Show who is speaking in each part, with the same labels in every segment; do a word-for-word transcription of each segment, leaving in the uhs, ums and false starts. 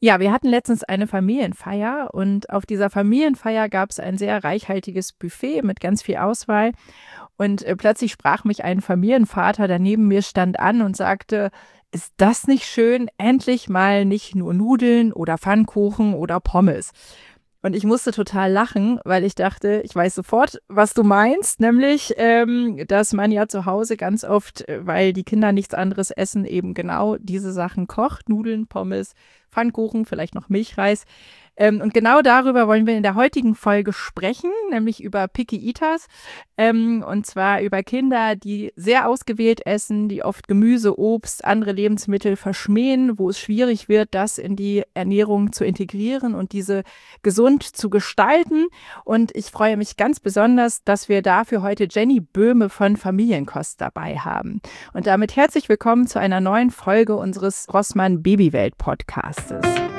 Speaker 1: Ja, wir hatten letztens eine Familienfeier und auf dieser Familienfeier gab es ein sehr reichhaltiges Buffet mit ganz viel Auswahl. Und äh, plötzlich sprach mich ein Familienvater, der neben mir stand, an und sagte: Ist das nicht schön? Endlich mal nicht nur Nudeln oder Pfannkuchen oder Pommes. Und ich musste total lachen, weil ich dachte, ich weiß sofort, was du meinst, nämlich, ähm, dass man ja zu Hause ganz oft, äh, weil die Kinder nichts anderes essen, eben genau diese Sachen kocht: Nudeln, Pommes, Pfannkuchen, vielleicht noch Milchreis. Ähm, und genau darüber wollen wir in der heutigen Folge sprechen, nämlich über Picky Eaters. Ähm, und zwar über Kinder, die sehr ausgewählt essen, die oft Gemüse, Obst, andere Lebensmittel verschmähen, wo es schwierig wird, das in die Ernährung zu integrieren und diese gesund zu gestalten. Und ich freue mich ganz besonders, dass wir dafür heute Jenny Böhme von Familienkost dabei haben. Und damit herzlich willkommen zu einer neuen Folge unseres Rossmann Babywelt Podcastes.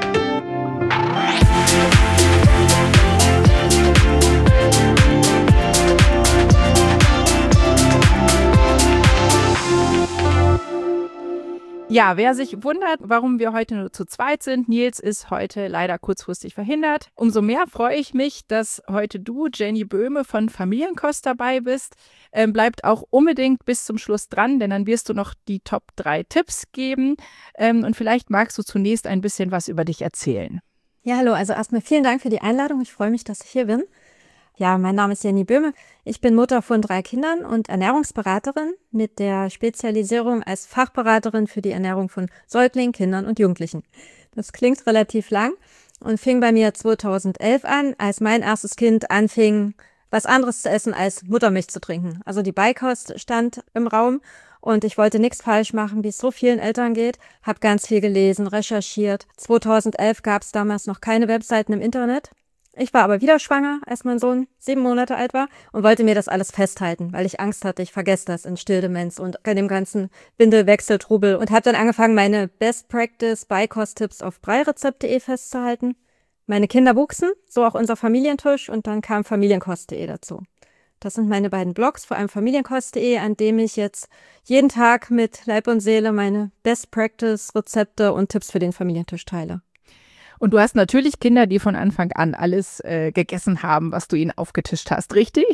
Speaker 1: Ja, wer sich wundert, warum wir heute nur zu zweit sind: Nils ist heute leider kurzfristig verhindert. Umso mehr freue ich mich, dass heute du, Jenny Böhme von Familienkost, dabei bist. Ähm, bleibt auch unbedingt bis zum Schluss dran, denn dann wirst du noch die Top drei Tipps geben. Ähm, und vielleicht magst du zunächst ein bisschen was über dich erzählen.
Speaker 2: Ja, hallo, also erstmal vielen Dank für die Einladung. Ich freue mich, dass ich hier bin. Ja, mein Name ist Jenny Böhme. Ich bin Mutter von drei Kindern und Ernährungsberaterin mit der Spezialisierung als Fachberaterin für die Ernährung von Säuglingen, Kindern und Jugendlichen. Das klingt relativ lang und fing bei mir zweitausendelf an, als mein erstes Kind anfing, was anderes zu essen als Muttermilch zu trinken. Also die Beikost stand im Raum und ich wollte nichts falsch machen, wie es so vielen Eltern geht. Habe ganz viel gelesen, recherchiert. zweitausendelf gab es damals noch keine Webseiten im Internet. Ich war aber wieder schwanger, als mein Sohn sieben Monate alt war und wollte mir das alles festhalten, weil ich Angst hatte, ich vergesse das in Stilldemenz und bei dem ganzen Windelwechseltrubel, und habe dann angefangen, meine Best Practice Beikost-Tipps auf breirezept punkt de festzuhalten. Meine Kinder wuchsen, so auch unser Familientisch, und dann kam familienkost punkt de dazu. Das sind meine beiden Blogs, vor allem familienkost punkt de, an dem ich jetzt jeden Tag mit Leib und Seele meine Best Practice Rezepte und Tipps für den Familientisch teile.
Speaker 1: Und du hast natürlich Kinder, die von Anfang an alles äh, gegessen haben, was du ihnen aufgetischt hast, richtig?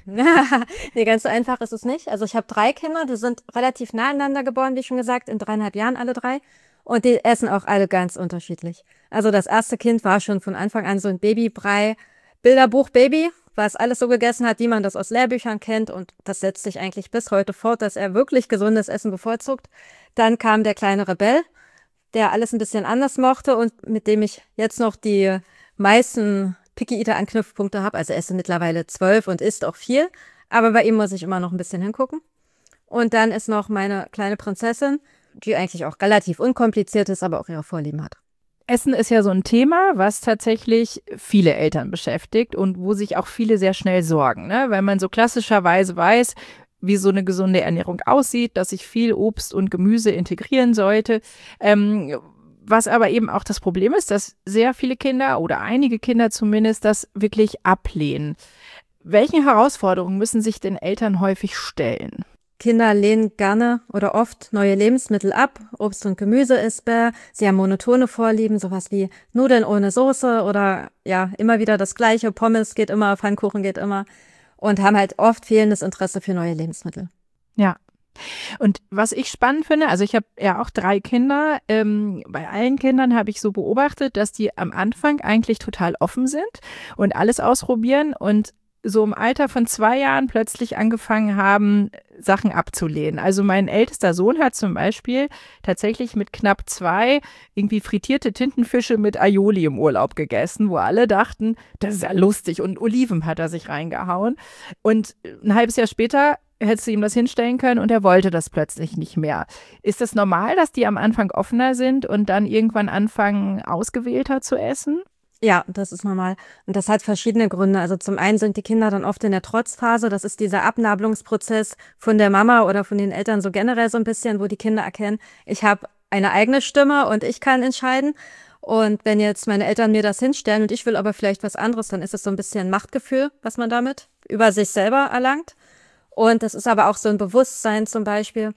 Speaker 2: Nee, ganz so einfach ist es nicht. Also ich habe drei Kinder, die sind relativ nah aneinander geboren, wie schon gesagt, in dreieinhalb Jahren alle drei. Und die essen auch alle ganz unterschiedlich. Also das erste Kind war schon von Anfang an so ein Babybrei, Bilderbuch-Baby, was alles so gegessen hat, wie man das aus Lehrbüchern kennt. Und das setzt sich eigentlich bis heute fort, dass er wirklich gesundes Essen bevorzugt. Dann kam der kleine Rebell, der alles ein bisschen anders mochte und mit dem ich jetzt noch die meisten Picky-Eater-Anknüpfpunkte habe. Also er ist mittlerweile zwölf und isst auch viel, aber bei ihm muss ich immer noch ein bisschen hingucken. Und dann ist noch meine kleine Prinzessin, die eigentlich auch relativ unkompliziert ist, aber auch ihre Vorlieben hat.
Speaker 1: Essen ist ja so ein Thema, was tatsächlich viele Eltern beschäftigt und wo sich auch viele sehr schnell sorgen, ne? Weil man so klassischerweise weiß, wie so eine gesunde Ernährung aussieht, dass ich viel Obst und Gemüse integrieren sollte. Ähm, was aber eben auch das Problem ist, dass sehr viele Kinder oder einige Kinder zumindest das wirklich ablehnen. Welchen Herausforderungen müssen sich denn Eltern häufig stellen?
Speaker 2: Kinder lehnen gerne oder oft neue Lebensmittel ab. Obst und Gemüse ist bäh. Sie haben monotone Vorlieben, sowas wie Nudeln ohne Soße oder ja, immer wieder das Gleiche. Pommes geht immer, Pfannkuchen geht immer. Und haben halt oft fehlendes Interesse für neue Lebensmittel.
Speaker 1: Ja. Und was ich spannend finde, also ich habe ja auch drei Kinder. Ähm, bei allen Kindern habe ich so beobachtet, dass die am Anfang eigentlich total offen sind und alles ausprobieren und so im Alter von zwei Jahren plötzlich angefangen haben, Sachen abzulehnen. Also mein ältester Sohn hat zum Beispiel tatsächlich mit knapp zwei irgendwie frittierte Tintenfische mit Aioli im Urlaub gegessen, wo alle dachten, das ist ja lustig, und Oliven hat er sich reingehauen. Und ein halbes Jahr später hättest du ihm das hinstellen können und er wollte das plötzlich nicht mehr. Ist das normal, dass die am Anfang offener sind und dann irgendwann anfangen, ausgewählter zu essen?
Speaker 2: Ja, das ist normal. Und das hat verschiedene Gründe. Also zum einen sind die Kinder dann oft in der Trotzphase. Das ist dieser Abnabelungsprozess von der Mama oder von den Eltern so generell so ein bisschen, wo die Kinder erkennen, ich habe eine eigene Stimme und ich kann entscheiden. Und wenn jetzt meine Eltern mir das hinstellen und ich will aber vielleicht was anderes, dann ist es so ein bisschen Machtgefühl, was man damit über sich selber erlangt. Und das ist aber auch so ein Bewusstsein zum Beispiel,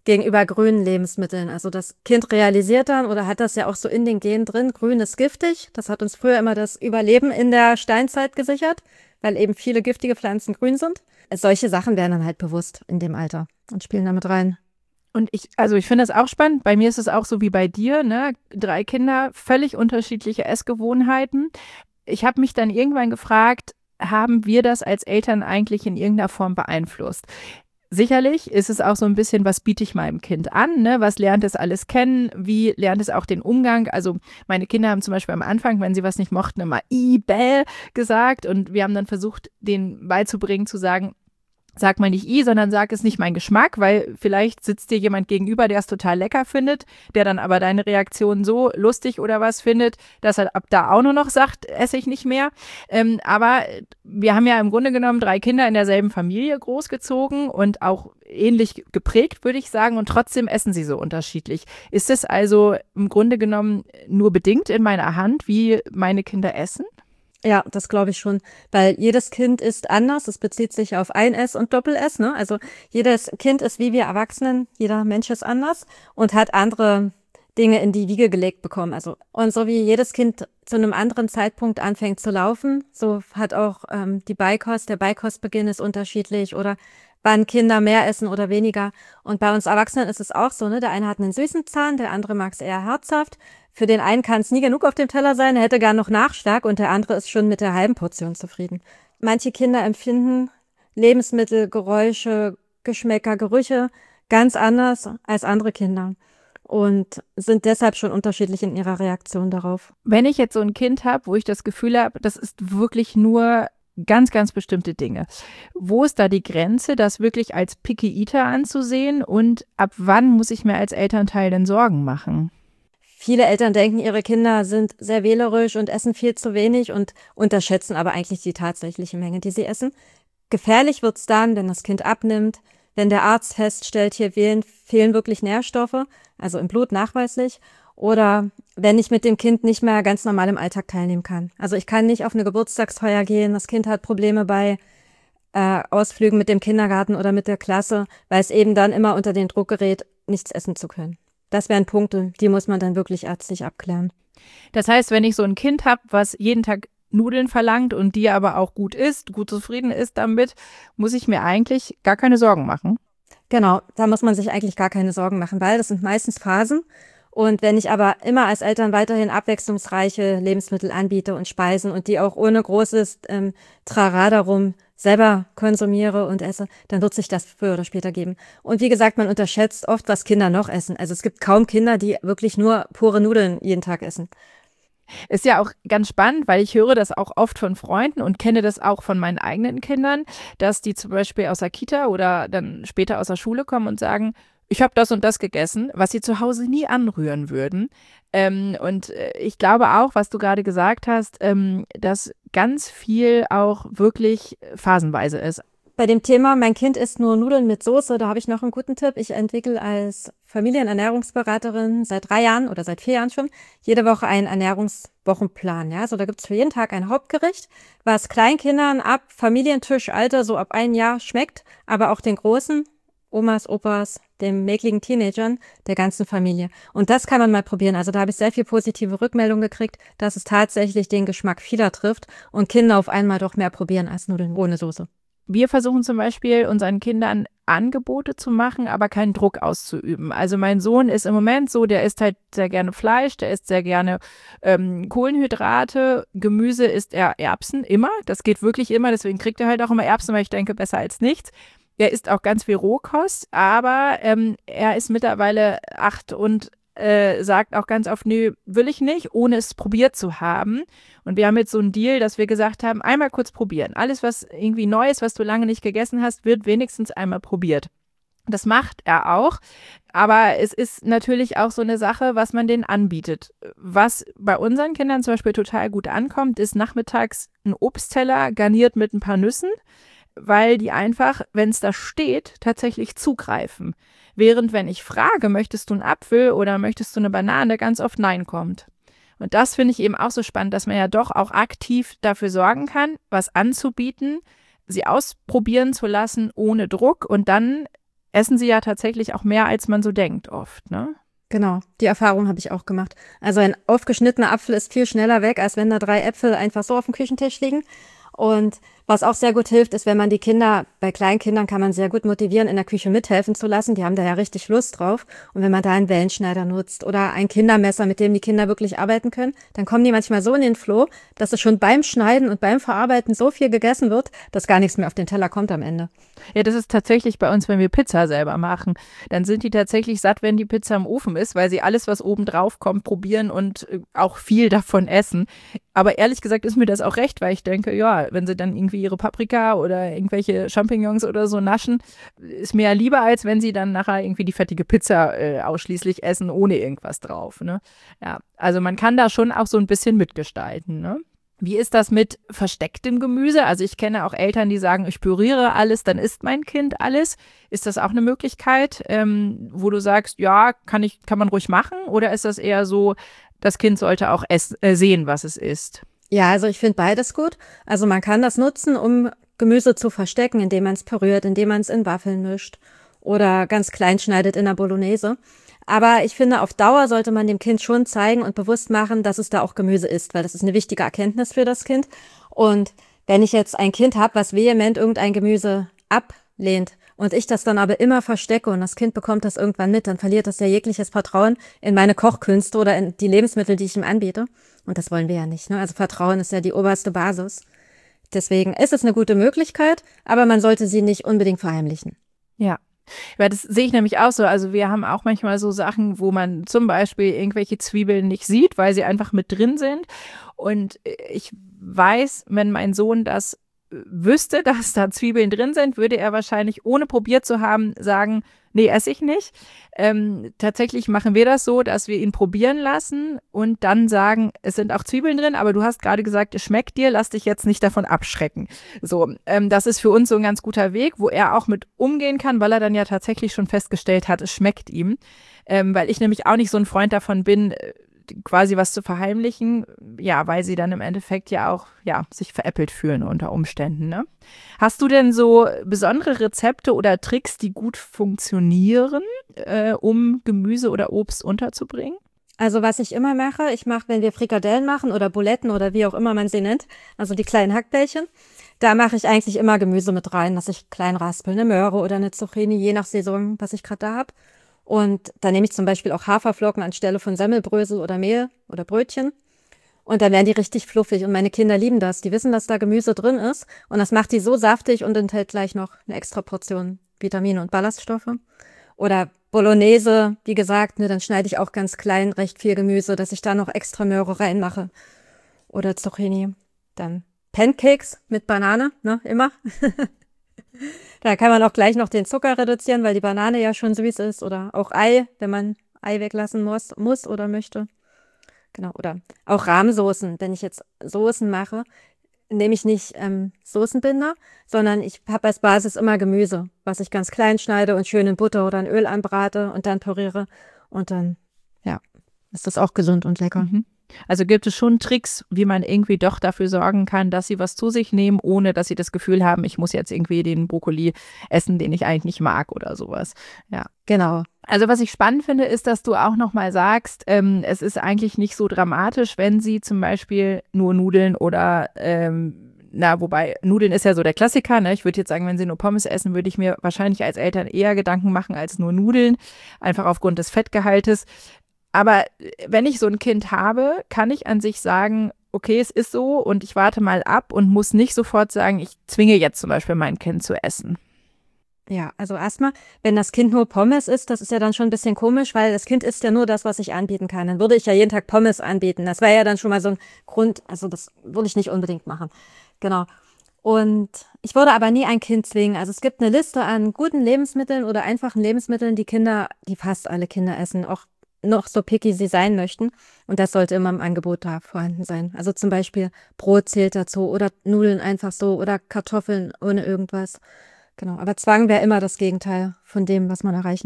Speaker 2: gegenüber grünen Lebensmitteln. Also das Kind realisiert dann oder hat das ja auch so in den Genen drin, grün ist giftig. Das hat uns früher immer das Überleben in der Steinzeit gesichert, weil eben viele giftige Pflanzen grün sind. Solche Sachen werden dann halt bewusst in dem Alter und spielen damit rein.
Speaker 1: Und ich, also ich finde das auch spannend. Bei mir ist es auch so wie bei dir, ne? Drei Kinder, völlig unterschiedliche Essgewohnheiten. Ich habe mich dann irgendwann gefragt, haben wir das als Eltern eigentlich in irgendeiner Form beeinflusst? Sicherlich ist es auch so ein bisschen, was biete ich meinem Kind an, ne? Was lernt es alles kennen, wie lernt es auch den Umgang, also meine Kinder haben zum Beispiel am Anfang, wenn sie was nicht mochten, immer i, bäh gesagt und wir haben dann versucht, denen beizubringen zu sagen, sag mal nicht i, sondern sag, es nicht mein Geschmack, weil vielleicht sitzt dir jemand gegenüber, der es total lecker findet, der dann aber deine Reaktion so lustig oder was findet, dass er ab da auch nur noch sagt, esse ich nicht mehr. Ähm, aber wir haben ja im Grunde genommen drei Kinder in derselben Familie großgezogen und auch ähnlich geprägt, würde ich sagen, und trotzdem essen sie so unterschiedlich. Ist es also im Grunde genommen nur bedingt in meiner Hand, wie meine Kinder essen?
Speaker 2: Ja, das glaube ich schon, weil jedes Kind ist anders. Es bezieht sich auf ein S und Doppel-S, ne? Also jedes Kind ist wie wir Erwachsenen, jeder Mensch ist anders und hat andere Dinge in die Wiege gelegt bekommen. Also und so wie jedes Kind zu einem anderen Zeitpunkt anfängt zu laufen, so hat auch ähm, die Beikost, der Beikostbeginn ist unterschiedlich oder wann Kinder mehr essen oder weniger. Und bei uns Erwachsenen ist es auch so, ne? Der eine hat einen süßen Zahn, der andere mag es eher herzhaft. Für den einen kann es nie genug auf dem Teller sein, er hätte gar noch Nachschlag und der andere ist schon mit der halben Portion zufrieden. Manche Kinder empfinden Lebensmittel, Geräusche, Geschmäcker, Gerüche ganz anders als andere Kinder und sind deshalb schon unterschiedlich in ihrer Reaktion darauf.
Speaker 1: Wenn ich jetzt so ein Kind habe, wo ich das Gefühl habe, das ist wirklich nur ganz, ganz bestimmte Dinge. Wo ist da die Grenze, das wirklich als Picky Eater anzusehen und ab wann muss ich mir als Elternteil denn Sorgen machen?
Speaker 2: Viele Eltern denken, ihre Kinder sind sehr wählerisch und essen viel zu wenig und unterschätzen aber eigentlich die tatsächliche Menge, die sie essen. Gefährlich wird's dann, wenn das Kind abnimmt, wenn der Arzt feststellt, hier fehlen, fehlen wirklich Nährstoffe, also im Blut nachweislich, oder wenn ich mit dem Kind nicht mehr ganz normal im Alltag teilnehmen kann. Also ich kann nicht auf eine Geburtstagsfeier gehen, das Kind hat Probleme bei äh, Ausflügen mit dem Kindergarten oder mit der Klasse, weil es eben dann immer unter den Druck gerät, nichts essen zu können. Das wären Punkte, die muss man dann wirklich ärztlich abklären.
Speaker 1: Das heißt, wenn ich so ein Kind habe, was jeden Tag Nudeln verlangt und die aber auch gut isst, gut zufrieden ist damit, muss ich mir eigentlich gar keine Sorgen machen.
Speaker 2: Genau, da muss man sich eigentlich gar keine Sorgen machen, weil das sind meistens Phasen. Und wenn ich aber immer als Eltern weiterhin abwechslungsreiche Lebensmittel anbiete und Speisen und die auch ohne großes ähm, Trara darum selber konsumiere und esse, dann wird sich das früher oder später geben. Und wie gesagt, man unterschätzt oft, was Kinder noch essen. Also es gibt kaum Kinder, die wirklich nur pure Nudeln jeden Tag essen.
Speaker 1: Ist ja auch ganz spannend, weil ich höre das auch oft von Freunden und kenne das auch von meinen eigenen Kindern, dass die zum Beispiel aus der Kita oder dann später aus der Schule kommen und sagen, ich habe das und das gegessen, was sie zu Hause nie anrühren würden. Ähm, und äh, ich glaube auch, was du gerade gesagt hast, ähm, dass ganz viel auch wirklich phasenweise ist.
Speaker 2: Bei dem Thema, mein Kind isst nur Nudeln mit Soße, da habe ich noch einen guten Tipp. Ich entwickle als Familienernährungsberaterin seit drei Jahren oder seit vier Jahren schon jede Woche einen Ernährungswochenplan. Ja, so da gibt's für jeden Tag ein Hauptgericht, was Kleinkindern ab Familientischalter so ab ein Jahr schmeckt, aber auch den Großen, Omas, Opas, den mäkligen Teenagern, der ganzen Familie. Und das kann man mal probieren. Also da habe ich sehr viel positive Rückmeldung gekriegt, dass es tatsächlich den Geschmack vieler trifft und Kinder auf einmal doch mehr probieren als Nudeln ohne Soße.
Speaker 1: Wir versuchen zum Beispiel unseren Kindern Angebote zu machen, aber keinen Druck auszuüben. Also mein Sohn ist im Moment so, der isst halt sehr gerne Fleisch, der isst sehr gerne ähm, Kohlenhydrate, Gemüse isst er Erbsen, immer. Das geht wirklich immer, deswegen kriegt er halt auch immer Erbsen, weil ich denke, besser als nichts. Er isst auch ganz viel Rohkost, aber ähm, er ist mittlerweile acht und äh, sagt auch ganz oft, nö, will ich nicht, ohne es probiert zu haben. Und wir haben jetzt so einen Deal, dass wir gesagt haben, einmal kurz probieren. Alles, was irgendwie neu ist, was du lange nicht gegessen hast, wird wenigstens einmal probiert. Das macht er auch, aber es ist natürlich auch so eine Sache, was man denen anbietet. Was bei unseren Kindern zum Beispiel total gut ankommt, ist nachmittags ein Obstteller garniert mit ein paar Nüssen, weil die einfach, wenn es da steht, tatsächlich zugreifen. Während wenn ich frage, möchtest du einen Apfel oder möchtest du eine Banane, ganz oft Nein kommt. Und das finde ich eben auch so spannend, dass man ja doch auch aktiv dafür sorgen kann, was anzubieten, sie ausprobieren zu lassen ohne Druck und dann essen sie ja tatsächlich auch mehr, als man so denkt oft, ne?
Speaker 2: Genau, die Erfahrung habe ich auch gemacht. Also ein aufgeschnittener Apfel ist viel schneller weg, als wenn da drei Äpfel einfach so auf dem Küchentisch liegen. Und was auch sehr gut hilft, ist, wenn man die Kinder, bei Kleinkindern kann man sehr gut motivieren, in der Küche mithelfen zu lassen. Die haben da ja richtig Lust drauf. Und wenn man da einen Wellenschneider nutzt oder ein Kindermesser, mit dem die Kinder wirklich arbeiten können, dann kommen die manchmal so in den Floh, dass es schon beim Schneiden und beim Verarbeiten so viel gegessen wird, dass gar nichts mehr auf den Teller kommt am Ende.
Speaker 1: Ja, das ist tatsächlich bei uns, wenn wir Pizza selber machen. Dann sind die tatsächlich satt, wenn die Pizza im Ofen ist, weil sie alles, was oben drauf kommt, probieren und auch viel davon essen. Aber ehrlich gesagt ist mir das auch recht, weil ich denke, ja, wenn sie dann irgendwie ihre Paprika oder irgendwelche Champignons oder so naschen, ist mir ja lieber, als wenn sie dann nachher irgendwie die fettige Pizza äh, ausschließlich essen, ohne irgendwas drauf. Ne? Ja, also man kann da schon auch so ein bisschen mitgestalten, ne? Wie ist das mit verstecktem Gemüse? Also ich kenne auch Eltern, die sagen, ich püriere alles, dann isst mein Kind alles. Ist das auch eine Möglichkeit, ähm, wo du sagst, ja, kann ich, kann man ruhig machen? Oder ist das eher so, das Kind sollte auch ess, äh, sehen, was es isst?
Speaker 2: Ja, also ich finde beides gut. Also man kann das nutzen, um Gemüse zu verstecken, indem man es püriert, indem man es in Waffeln mischt oder ganz klein schneidet in der Bolognese. Aber ich finde, auf Dauer sollte man dem Kind schon zeigen und bewusst machen, dass es da auch Gemüse ist, weil das ist eine wichtige Erkenntnis für das Kind. Und wenn ich jetzt ein Kind habe, was vehement irgendein Gemüse ablehnt und ich das dann aber immer verstecke und das Kind bekommt das irgendwann mit, dann verliert das ja jegliches Vertrauen in meine Kochkünste oder in die Lebensmittel, die ich ihm anbiete. Und das wollen wir ja nicht, ne? Also Vertrauen ist ja die oberste Basis. Deswegen ist es eine gute Möglichkeit, aber man sollte sie nicht unbedingt verheimlichen.
Speaker 1: Ja. Weil das sehe ich nämlich auch so. Also wir haben auch manchmal so Sachen, wo man zum Beispiel irgendwelche Zwiebeln nicht sieht, weil sie einfach mit drin sind. Und ich weiß, wenn mein Sohn das wüsste, dass da Zwiebeln drin sind, würde er wahrscheinlich, ohne probiert zu haben, sagen, nee, esse ich nicht. Ähm, tatsächlich machen wir das so, dass wir ihn probieren lassen und dann sagen, es sind auch Zwiebeln drin, aber du hast gerade gesagt, es schmeckt dir, lass dich jetzt nicht davon abschrecken. So, ähm, das ist für uns so ein ganz guter Weg, wo er auch mit umgehen kann, weil er dann ja tatsächlich schon festgestellt hat, es schmeckt ihm. Ähm, weil ich nämlich auch nicht so ein Freund davon bin, quasi was zu verheimlichen, ja, weil sie dann im Endeffekt ja auch, ja, sich veräppelt fühlen unter Umständen, ne? Hast du denn so besondere Rezepte oder Tricks, die gut funktionieren, äh, um Gemüse oder Obst unterzubringen?
Speaker 2: Also was ich immer mache, ich mache, wenn wir Frikadellen machen oder Buletten oder wie auch immer man sie nennt, also die kleinen Hackbällchen, da mache ich eigentlich immer Gemüse mit rein, dass ich klein raspel, eine Möhre oder eine Zucchini, je nach Saison, was ich gerade da habe. Und da nehme ich zum Beispiel auch Haferflocken anstelle von Semmelbrösel oder Mehl oder Brötchen. Und dann werden die richtig fluffig. Und meine Kinder lieben das. Die wissen, dass da Gemüse drin ist. Und das macht die so saftig und enthält gleich noch eine extra Portion Vitamine und Ballaststoffe. Oder Bolognese, wie gesagt, ne, dann schneide ich auch ganz klein recht viel Gemüse, dass ich da noch extra Möhre reinmache. Oder Zucchini. Dann Pancakes mit Banane, ne, immer. Da kann man auch gleich noch den Zucker reduzieren, weil die Banane ja schon süß ist. Oder auch Ei, wenn man Ei weglassen muss, muss oder möchte. Genau. Oder auch Rahmsoßen. Wenn ich jetzt Soßen mache, nehme ich nicht ähm, Soßenbinder, sondern ich habe als Basis immer Gemüse, was ich ganz klein schneide und schön in Butter oder in Öl anbrate und dann püriere. Und dann, ja, ist das auch gesund und lecker.
Speaker 1: Mhm. Also gibt es schon Tricks, wie man irgendwie doch dafür sorgen kann, dass sie was zu sich nehmen, ohne dass sie das Gefühl haben, ich muss jetzt irgendwie den Brokkoli essen, den ich eigentlich nicht mag oder sowas. Ja,
Speaker 2: genau.
Speaker 1: Also was ich spannend finde, ist, dass du auch nochmal sagst, ähm, es ist eigentlich nicht so dramatisch, wenn sie zum Beispiel nur Nudeln oder ähm, na, wobei Nudeln ist ja so der Klassiker, ne? Ich würde jetzt sagen, wenn sie nur Pommes essen, würde ich mir wahrscheinlich als Eltern eher Gedanken machen als nur Nudeln, einfach aufgrund des Fettgehaltes. Aber wenn ich so ein Kind habe, kann ich an sich sagen, okay, es ist so und ich warte mal ab und muss nicht sofort sagen, ich zwinge jetzt zum Beispiel mein Kind zu essen.
Speaker 2: Ja, also erstmal, wenn das Kind nur Pommes isst, das ist ja dann schon ein bisschen komisch, weil das Kind isst ja nur das, was ich anbieten kann. Dann würde ich ja jeden Tag Pommes anbieten. Das wäre ja dann schon mal so ein Grund, also das würde ich nicht unbedingt machen. Genau. Und ich würde aber nie ein Kind zwingen. Also es gibt eine Liste an guten Lebensmitteln oder einfachen Lebensmitteln, die Kinder, die fast alle Kinder essen, auch noch so picky sie sein möchten. Und das sollte immer im Angebot da vorhanden sein. Also zum Beispiel Brot zählt dazu oder Nudeln einfach so oder Kartoffeln ohne irgendwas. Genau. Aber Zwang wäre immer das Gegenteil von dem, was man erreichen will.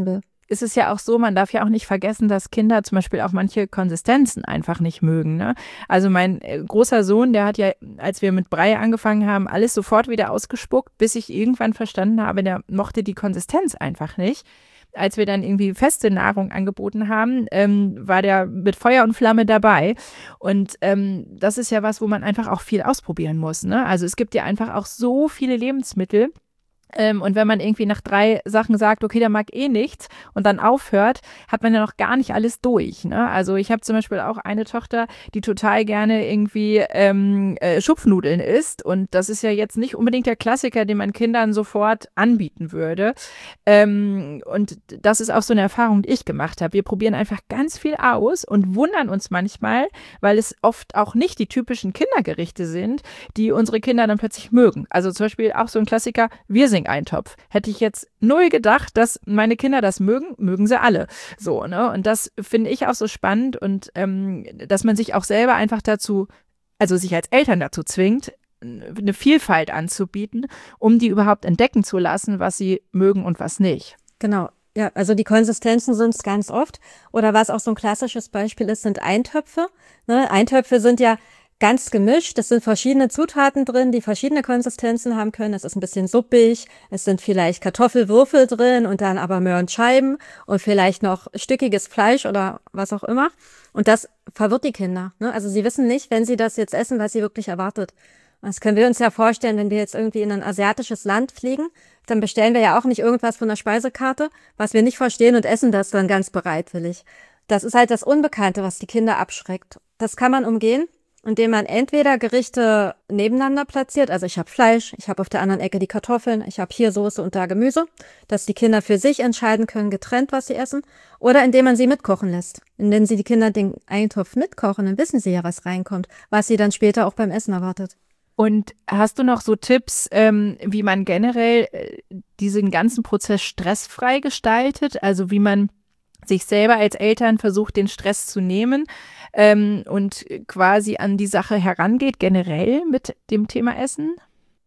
Speaker 1: ist es ja auch so, man darf ja auch nicht vergessen, dass Kinder zum Beispiel auch manche Konsistenzen einfach nicht mögen. Ne? Also mein äh, großer Sohn, der hat ja, als wir mit Brei angefangen haben, alles sofort wieder ausgespuckt, bis ich irgendwann verstanden habe, der mochte die Konsistenz einfach nicht. Als wir dann irgendwie feste Nahrung angeboten haben, ähm, war der mit Feuer und Flamme dabei. Und ähm, das ist ja was, wo man einfach auch viel ausprobieren muss. Ne? Also es gibt ja einfach auch so viele Lebensmittel. Ähm, und wenn man irgendwie nach drei Sachen sagt, okay, der mag eh nichts und dann aufhört, hat man ja noch gar nicht alles durch. Ne? Also ich habe zum Beispiel auch eine Tochter, die total gerne irgendwie ähm, äh, Schupfnudeln isst. Und das ist ja jetzt nicht unbedingt der Klassiker, den man Kindern sofort anbieten würde. Ähm, und das ist auch so eine Erfahrung, die ich gemacht habe. Wir probieren einfach ganz viel aus und wundern uns manchmal, weil es oft auch nicht die typischen Kindergerichte sind, die unsere Kinder dann plötzlich mögen. Also zum Beispiel auch so ein Klassiker, Wirsing-Eintopf. Hätte ich jetzt null gedacht, dass meine Kinder das mögen, mögen sie alle. So, ne? Und das finde ich auch so spannend und ähm, dass man sich auch selber einfach dazu, also sich als Eltern dazu zwingt, eine Vielfalt anzubieten, um die überhaupt entdecken zu lassen, was sie mögen und was nicht.
Speaker 2: Genau. Ja, also die Konsistenzen sind es ganz oft. Oder was auch so ein klassisches Beispiel ist, sind Eintöpfe. Ne? Eintöpfe sind ja ganz gemischt. Es sind verschiedene Zutaten drin, die verschiedene Konsistenzen haben können. Es ist ein bisschen suppig. Es sind vielleicht Kartoffelwürfel drin und dann aber Möhrenscheiben und vielleicht noch stückiges Fleisch oder was auch immer. Und das verwirrt die Kinder. Ne? Also sie wissen nicht, wenn sie das jetzt essen, was sie wirklich erwartet. Das können wir uns ja vorstellen, wenn wir jetzt irgendwie in ein asiatisches Land fliegen, dann bestellen wir ja auch nicht irgendwas von der Speisekarte, was wir nicht verstehen und essen das dann ganz bereitwillig. Das ist halt das Unbekannte, was die Kinder abschreckt. Das kann man umgehen, indem man entweder Gerichte nebeneinander platziert, also ich habe Fleisch, ich habe auf der anderen Ecke die Kartoffeln, ich habe hier Soße und da Gemüse, dass die Kinder für sich entscheiden können, getrennt, was sie essen, oder indem man sie mitkochen lässt. Indem sie die Kinder den Eintopf mitkochen, dann wissen sie ja, was reinkommt, was sie dann später auch beim Essen erwartet.
Speaker 1: Und hast du noch so Tipps, ähm, wie man generell äh, diesen ganzen Prozess stressfrei gestaltet? Also wie man sich selber als Eltern versucht, den Stress zu nehmen ähm, und quasi an die Sache herangeht, generell mit dem Thema Essen?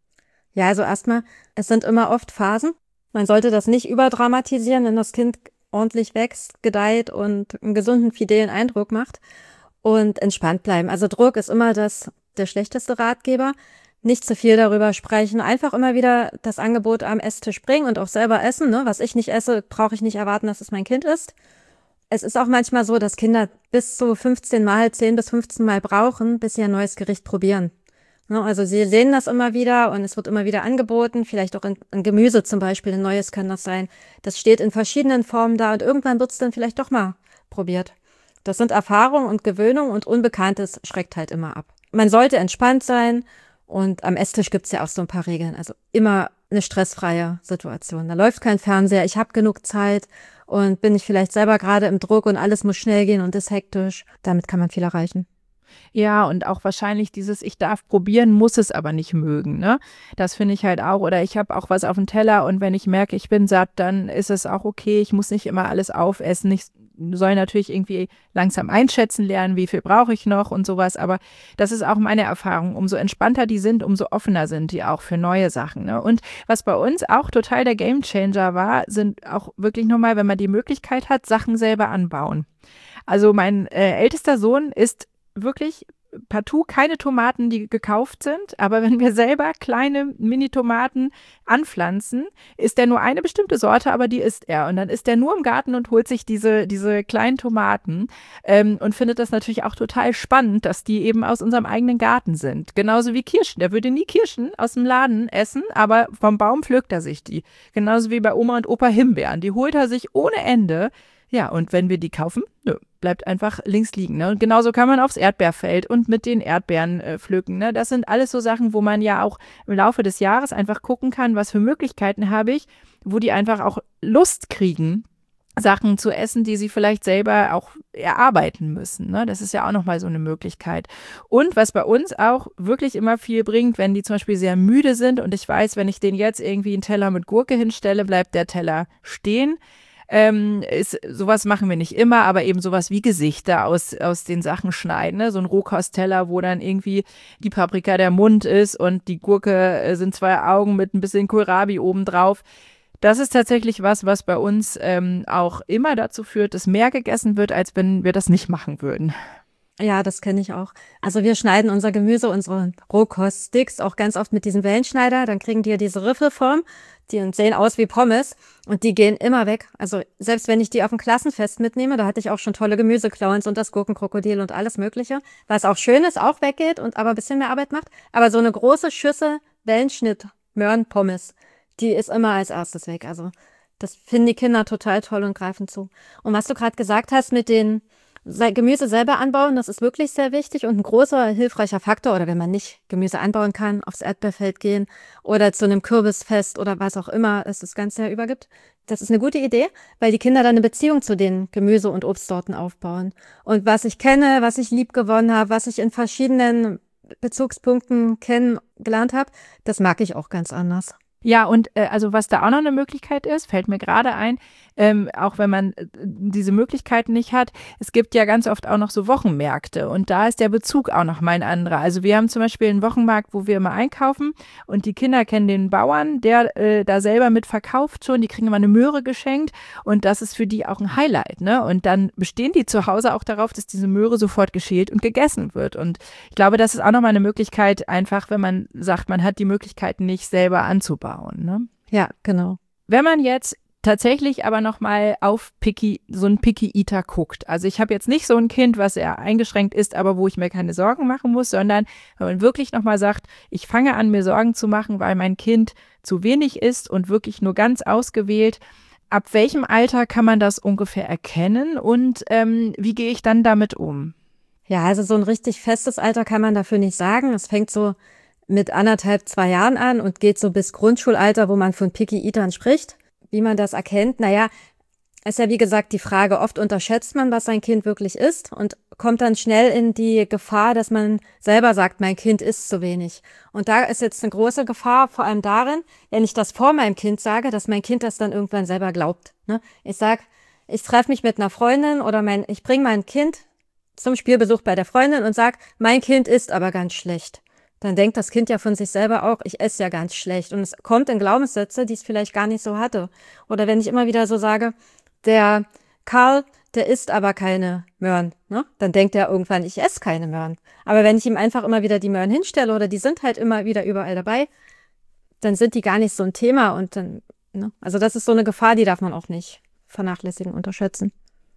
Speaker 2: Ja, also erstmal, es sind immer oft Phasen. Man sollte das nicht überdramatisieren, wenn das Kind ordentlich wächst, gedeiht und einen gesunden, fidelen Eindruck macht und entspannt bleiben. Also Druck ist immer das der schlechteste Ratgeber. Nicht zu viel darüber sprechen, einfach immer wieder das Angebot am Esstisch bringen und auch selber essen. Ne? Was ich nicht esse, brauche ich nicht erwarten, dass es mein Kind isst. Es ist auch manchmal so, dass Kinder bis zu fünfzehn Mal, zehn bis fünfzehn Mal brauchen, bis sie ein neues Gericht probieren. Ne? Also sie sehen das immer wieder und es wird immer wieder angeboten, vielleicht auch in, in Gemüse zum Beispiel, ein neues kann das sein. Das steht in verschiedenen Formen da und irgendwann wird es dann vielleicht doch mal probiert. Das sind Erfahrung und Gewöhnung und Unbekanntes schreckt halt immer ab. Man sollte entspannt sein und am Esstisch gibt's ja auch so ein paar Regeln. Also immer eine stressfreie Situation. Da läuft kein Fernseher, ich habe genug Zeit und bin ich vielleicht selber gerade im Druck und alles muss schnell gehen und ist hektisch. Damit kann man viel erreichen.
Speaker 1: Ja, und auch wahrscheinlich dieses ich darf probieren, muss es aber nicht mögen, ne? Das finde ich halt auch. Oder ich habe auch was auf dem Teller und wenn ich merke, ich bin satt, dann ist es auch okay. Ich muss nicht immer alles aufessen. Ich soll natürlich irgendwie langsam einschätzen lernen, wie viel brauche ich noch und sowas. Aber das ist auch meine Erfahrung. Umso entspannter die sind, umso offener sind die auch für neue Sachen, ne? Und was bei uns auch total der Gamechanger war, sind auch wirklich nochmal, wenn man die Möglichkeit hat, Sachen selber anbauen. Also mein äh, ältester Sohn ist wirklich partout keine Tomaten, die gekauft sind, aber wenn wir selber kleine Mini-Tomaten anpflanzen, ist der nur eine bestimmte Sorte, aber die isst er. Und dann ist der nur im Garten und holt sich diese, diese kleinen Tomaten ähm, und findet das natürlich auch total spannend, dass die eben aus unserem eigenen Garten sind. Genauso wie Kirschen. Der würde nie Kirschen aus dem Laden essen, aber vom Baum pflückt er sich die. Genauso wie bei Oma und Opa Himbeeren. Die holt er sich ohne Ende. Ja, und wenn wir die kaufen, nö, bleibt einfach links liegen. Ne? Und genauso kann man aufs Erdbeerfeld und mit den Erdbeeren äh, pflücken. Ne? Das sind alles so Sachen, wo man ja auch im Laufe des Jahres einfach gucken kann, was für Möglichkeiten habe ich, wo die einfach auch Lust kriegen, Sachen zu essen, die sie vielleicht selber auch erarbeiten müssen. Ne? Das ist ja auch nochmal so eine Möglichkeit. Und was bei uns auch wirklich immer viel bringt, wenn die zum Beispiel sehr müde sind und ich weiß, wenn ich denen jetzt irgendwie einen Teller mit Gurke hinstelle, bleibt der Teller stehen. Ähm, ist, sowas machen wir nicht immer, aber eben sowas wie Gesichter aus, aus den Sachen schneiden. Ne? So ein Rohkostteller, wo dann irgendwie die Paprika der Mund ist und die Gurke äh, sind zwei Augen mit ein bisschen Kohlrabi obendrauf. Das ist tatsächlich was, was bei uns ähm, auch immer dazu führt, dass mehr gegessen wird, als wenn wir das nicht machen würden.
Speaker 2: Ja, das kenne ich auch. Also wir schneiden unser Gemüse, unsere Rohkoststicks auch ganz oft mit diesem Wellenschneider. Dann kriegen die ja diese Riffelform, die sehen aus wie Pommes und die gehen immer weg. Also selbst wenn ich die auf ein Klassenfest mitnehme, da hatte ich auch schon tolle Gemüseclowns und das Gurkenkrokodil und alles Mögliche, was auch schön ist, auch weggeht und aber ein bisschen mehr Arbeit macht. Aber so eine große Schüssel Wellenschnitt Möhren-Pommes, die ist immer als erstes weg. Also das finden die Kinder total toll und greifen zu. Und was du gerade gesagt hast mit den Gemüse selber anbauen, das ist wirklich sehr wichtig und ein großer hilfreicher Faktor. Oder wenn man nicht Gemüse anbauen kann, aufs Erdbeerfeld gehen oder zu einem Kürbisfest oder was auch immer es das ganze Jahr über gibt. Das ist eine gute Idee, weil die Kinder dann eine Beziehung zu den Gemüse- und Obstsorten aufbauen. Und was ich kenne, was ich lieb gewonnen habe, was ich in verschiedenen Bezugspunkten kennengelernt habe, das mag ich auch ganz anders.
Speaker 1: Ja, und äh, also was da auch noch eine Möglichkeit ist, fällt mir gerade ein, ähm, auch wenn man äh, diese Möglichkeiten nicht hat, es gibt ja ganz oft auch noch so Wochenmärkte und da ist der Bezug auch noch mal ein anderer. Also wir haben zum Beispiel einen Wochenmarkt, wo wir immer einkaufen und die Kinder kennen den Bauern, der äh, da selber mit verkauft schon, die kriegen immer eine Möhre geschenkt und das ist für die auch ein Highlight, ne? Und dann bestehen die zu Hause auch darauf, dass diese Möhre sofort geschält und gegessen wird und ich glaube, das ist auch noch mal eine Möglichkeit, einfach wenn man sagt, man hat die Möglichkeit nicht selber anzubauen. Ne?
Speaker 2: Ja, genau.
Speaker 1: Wenn man jetzt tatsächlich aber nochmal auf Picky, so ein Picky Eater guckt. Also ich habe jetzt nicht so ein Kind, was eher eingeschränkt ist, aber wo ich mir keine Sorgen machen muss, sondern wenn man wirklich nochmal sagt, ich fange an, mir Sorgen zu machen, weil mein Kind zu wenig isst und wirklich nur ganz ausgewählt. Ab welchem Alter kann man das ungefähr erkennen und ähm, wie gehe ich dann damit um?
Speaker 2: Ja, also so ein richtig festes Alter kann man dafür nicht sagen. Es fängt so mit anderthalb, zwei Jahren an und geht so bis Grundschulalter, wo man von Picky Eatern spricht. Wie man das erkennt, naja, ist ja wie gesagt die Frage, oft unterschätzt man, was sein Kind wirklich isst und kommt dann schnell in die Gefahr, dass man selber sagt, mein Kind isst zu wenig. Und da ist jetzt eine große Gefahr, vor allem darin, wenn ich das vor meinem Kind sage, dass mein Kind das dann irgendwann selber glaubt. Ne? Ich sag, ich treffe mich mit einer Freundin oder mein, ich bringe mein Kind zum Spielbesuch bei der Freundin und sag, mein Kind isst aber ganz schlecht. Dann denkt das Kind ja von sich selber auch, ich esse ja ganz schlecht. Und es kommt in Glaubenssätze, die es vielleicht gar nicht so hatte. Oder wenn ich immer wieder so sage, der Karl, der isst aber keine Möhren, ne? Dann denkt er irgendwann, ich esse keine Möhren. Aber wenn ich ihm einfach immer wieder die Möhren hinstelle oder die sind halt immer wieder überall dabei, dann sind die gar nicht so ein Thema. Und dann, ne? Also das ist so eine Gefahr, die darf man auch nicht vernachlässigen, unterschätzen.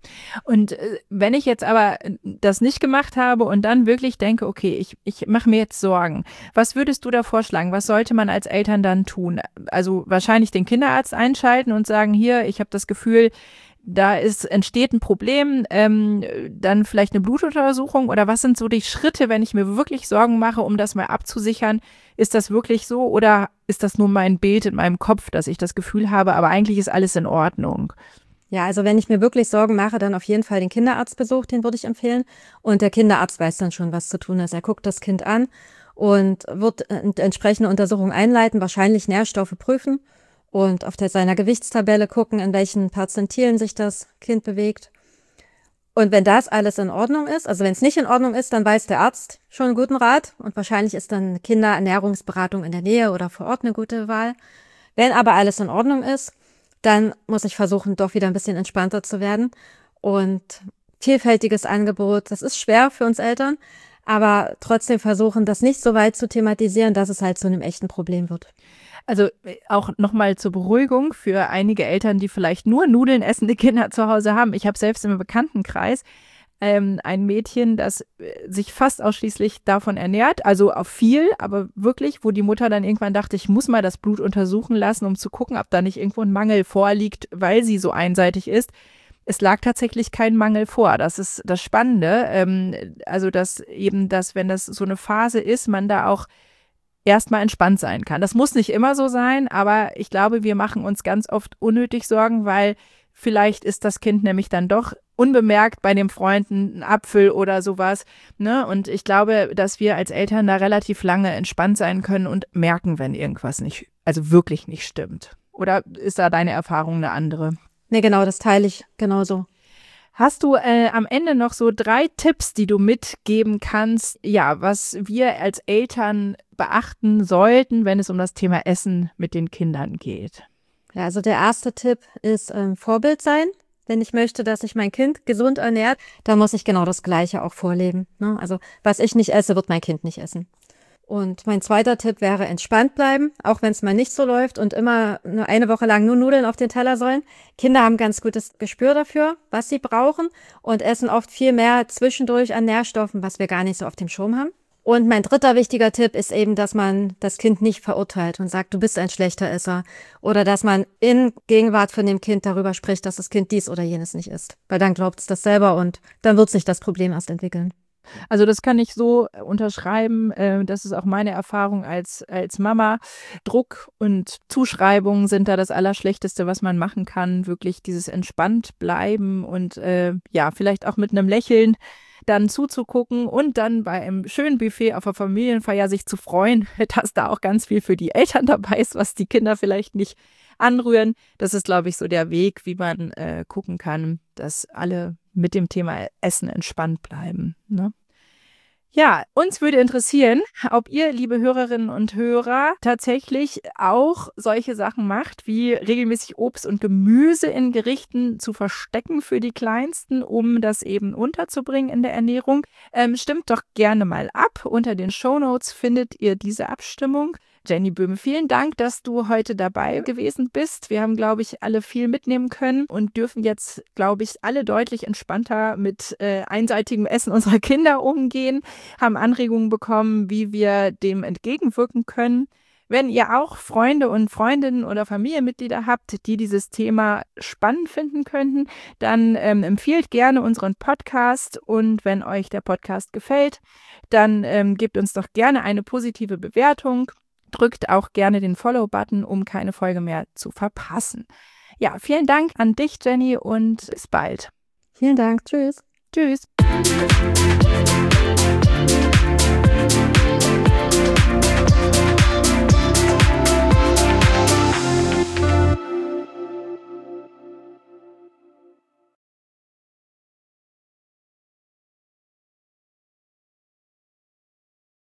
Speaker 1: Und wenn ich jetzt aber das nicht gemacht habe und dann wirklich denke, okay, ich, ich mache mir jetzt Sorgen, was würdest du da vorschlagen? Was sollte man als Eltern dann tun? Also wahrscheinlich den Kinderarzt einschalten und sagen, hier, ich habe das Gefühl, da ist, entsteht ein Problem, ähm, dann vielleicht eine Blutuntersuchung oder was sind so die Schritte, wenn ich mir wirklich Sorgen mache, um das mal abzusichern? Ist das wirklich so oder ist das nur mein Bild in meinem Kopf, dass ich das Gefühl habe, aber eigentlich ist alles in Ordnung?
Speaker 2: Ja, also wenn ich mir wirklich Sorgen mache, dann auf jeden Fall den Kinderarztbesuch, den würde ich empfehlen. Und der Kinderarzt weiß dann schon, was zu tun ist. Er guckt das Kind an und wird entsprechende Untersuchungen einleiten, wahrscheinlich Nährstoffe prüfen und auf der, seiner Gewichtstabelle gucken, in welchen Perzentilen sich das Kind bewegt. Und wenn das alles in Ordnung ist, also wenn es nicht in Ordnung ist, dann weiß der Arzt schon einen guten Rat und wahrscheinlich ist dann Kinderernährungsberatung in der Nähe oder vor Ort eine gute Wahl. Wenn aber alles in Ordnung ist, dann muss ich versuchen, doch wieder ein bisschen entspannter zu werden. Und vielfältiges Angebot, das ist schwer für uns Eltern, aber trotzdem versuchen, das nicht so weit zu thematisieren, dass es halt zu einem echten Problem wird.
Speaker 1: Also auch nochmal zur Beruhigung für einige Eltern, die vielleicht nur Nudeln essende Kinder zu Hause haben. Ich habe selbst im Bekanntenkreis ähm, ein Mädchen, das sich fast ausschließlich davon ernährt, also auf viel, aber wirklich, wo die Mutter dann irgendwann dachte, ich muss mal das Blut untersuchen lassen, um zu gucken, ob da nicht irgendwo ein Mangel vorliegt, weil sie so einseitig ist. Es lag tatsächlich kein Mangel vor. Das ist das Spannende. Ähm, also, dass eben, dass, wenn das so eine Phase ist, man da auch erstmal entspannt sein kann. Das muss nicht immer so sein, aber ich glaube, wir machen uns ganz oft unnötig Sorgen, weil vielleicht ist das Kind nämlich dann doch unbemerkt bei dem Freund ein Apfel oder sowas. Ne? Und ich glaube, dass wir als Eltern da relativ lange entspannt sein können und merken, wenn irgendwas nicht, also wirklich nicht stimmt. Oder ist da deine Erfahrung eine andere?
Speaker 2: Nee, genau, das teile ich genauso.
Speaker 1: Hast du äh, am Ende noch so drei Tipps, die du mitgeben kannst, ja, was wir als Eltern beachten sollten, wenn es um das Thema Essen mit den Kindern geht?
Speaker 2: Ja, also der erste Tipp ist ähm, Vorbild sein. Wenn ich möchte, dass sich mein Kind gesund ernährt, dann muss ich genau das Gleiche auch vorleben. Ne? Also was ich nicht esse, wird mein Kind nicht essen. Und mein zweiter Tipp wäre entspannt bleiben, auch wenn es mal nicht so läuft und immer nur eine Woche lang nur Nudeln auf den Teller sollen. Kinder haben ganz gutes Gespür dafür, was sie brauchen und essen oft viel mehr zwischendurch an Nährstoffen, was wir gar nicht so auf dem Schirm haben. Und mein dritter wichtiger Tipp ist eben, dass man das Kind nicht verurteilt und sagt, du bist ein schlechter Esser. Oder dass man in Gegenwart von dem Kind darüber spricht, dass das Kind dies oder jenes nicht isst. Weil dann glaubt es das selber und dann wird sich das Problem erst entwickeln.
Speaker 1: Also das kann ich so unterschreiben. Das ist auch meine Erfahrung als, als Mama. Druck und Zuschreibungen sind da das Allerschlechteste, was man machen kann. Wirklich dieses entspannt bleiben und äh, ja, vielleicht auch mit einem Lächeln dann zuzugucken und dann bei einem schönen Buffet auf der Familienfeier sich zu freuen, dass da auch ganz viel für die Eltern dabei ist, was die Kinder vielleicht nicht anrühren. Das ist, glaube ich, so der Weg, wie man äh, gucken kann, dass alle mit dem Thema Essen entspannt bleiben. Ne? Ja, uns würde interessieren, ob ihr, liebe Hörerinnen und Hörer, tatsächlich auch solche Sachen macht, wie regelmäßig Obst und Gemüse in Gerichten zu verstecken für die Kleinsten, um das eben unterzubringen in der Ernährung. Ähm, stimmt doch gerne mal ab. Unter den Shownotes findet ihr diese Abstimmung. Jenny Böhme, vielen Dank, dass du heute dabei gewesen bist. Wir haben, glaube ich, alle viel mitnehmen können und dürfen jetzt, glaube ich, alle deutlich entspannter mit äh, einseitigem Essen unserer Kinder umgehen, haben Anregungen bekommen, wie wir dem entgegenwirken können. Wenn ihr auch Freunde und Freundinnen oder Familienmitglieder habt, die dieses Thema spannend finden könnten, dann ähm, empfiehlt gerne unseren Podcast und wenn euch der Podcast gefällt, dann ähm, gebt uns doch gerne eine positive Bewertung. Drückt auch gerne den Follow-Button, um keine Folge mehr zu verpassen. Ja, vielen Dank an dich, Jenny, und bis bald.
Speaker 2: Vielen Dank. Tschüss.
Speaker 1: Tschüss.